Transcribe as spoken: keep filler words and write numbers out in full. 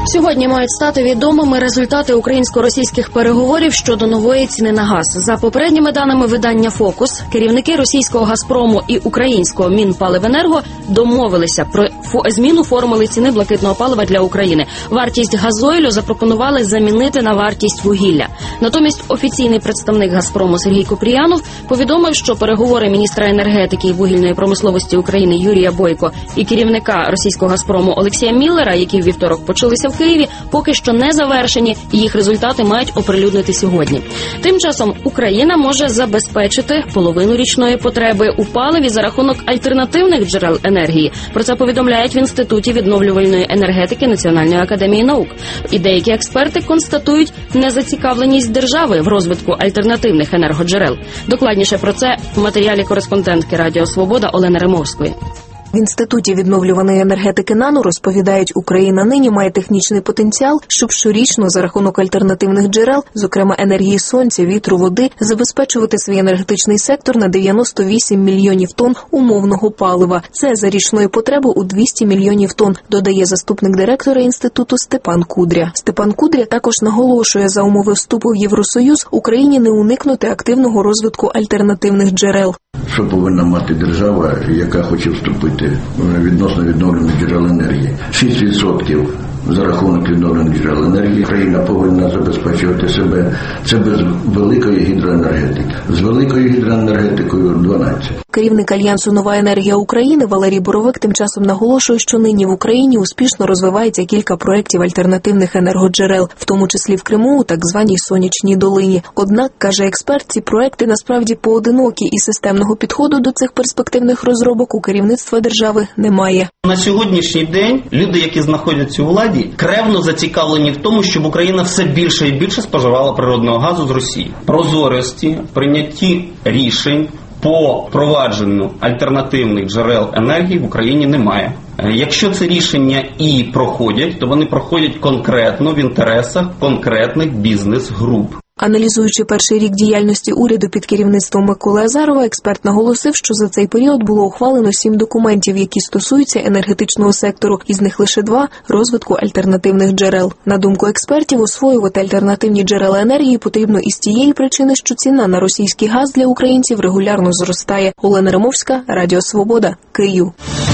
Сьогодні мають стати відомими результати українсько-російських переговорів щодо нової ціни на газ. За попередніми даними видання «Фокус», керівники російського «Газпрому» і українського «Мінпаливенерго» домовилися про зміну формули ціни блакитного палива для України. Вартість газойлю запропонували замінити на вартість вугілля. Натомість офіційний представник «Газпрому» Сергій Купріянов повідомив, що переговори міністра енергетики і вугільної промисловості України Юрія Бойко і керівника російського «Газпрому» Олексія Міллера, які в вівторок почалися в Києві, поки що не завершені, і їх результати мають оприлюднити сьогодні. Тим часом Україна може забезпечити половину річної потреби у паливі за рахунок альтернативних джерел енергії. Про це повідомляють в Інституті відновлювальної енергетики Національної академії наук. І деякі експерти констатують незацікавленість держави в розвитку альтернативних енергоджерел. Докладніше про це в матеріалі кореспондентки Радіо Свобода Олени Римовської. В Інституті відновлюваної енергетики НАНУ розповідають, Україна нині має технічний потенціал, щоб щорічно за рахунок альтернативних джерел, зокрема енергії сонця, вітру, води, забезпечувати свій енергетичний сектор на дев'яносто вісім мільйонів тонн умовного палива. Це за річною потребу у двісті мільйонів тонн, додає заступник директора інституту Степан Кудря. Степан Кудря також наголошує, за умови вступу в Євросоюз Україні не уникнути активного розвитку альтернативних джерел. Що повинна мати держава, яка хоче вступити відносно відновлюваних джерел енергії? шість відсотків за рахунок відновлюваних джерел енергії. Країна повинна забезпечувати себе. Це без великої гідроенергетики. З великою гідроенергетикою дванадцять. Керівник Альянсу «Нова енергія України» Валерій Боровик тим часом наголошує, що нині в Україні успішно розвивається кілька проєктів альтернативних енергоджерел, в тому числі в Криму, у так званій Сонячній долині. Однак, каже експерт, ці проєкти насправді поодинокі і системного підходу до цих перспективних розробок у керівництва держави немає. На сьогоднішній день люди, які знаходяться у владі, кревно зацікавлені в тому, щоб Україна все більше і більше споживала природного газу з Росії. Прозорості, прийнятті рішень по впровадженню альтернативних джерел енергії в Україні немає. Якщо це рішення і проходять, то вони проходять конкретно в інтересах конкретних бізнес-груп. Аналізуючи перший рік діяльності уряду під керівництвом Миколи Азарова, експерт наголосив, що за цей період було ухвалено сім документів, які стосуються енергетичного сектору, із них лише два – розвитку альтернативних джерел. На думку експертів, освоювати альтернативні джерела енергії потрібно із тієї причини, що ціна на російський газ для українців регулярно зростає. Олена Римовська, Радіо Свобода, Київ.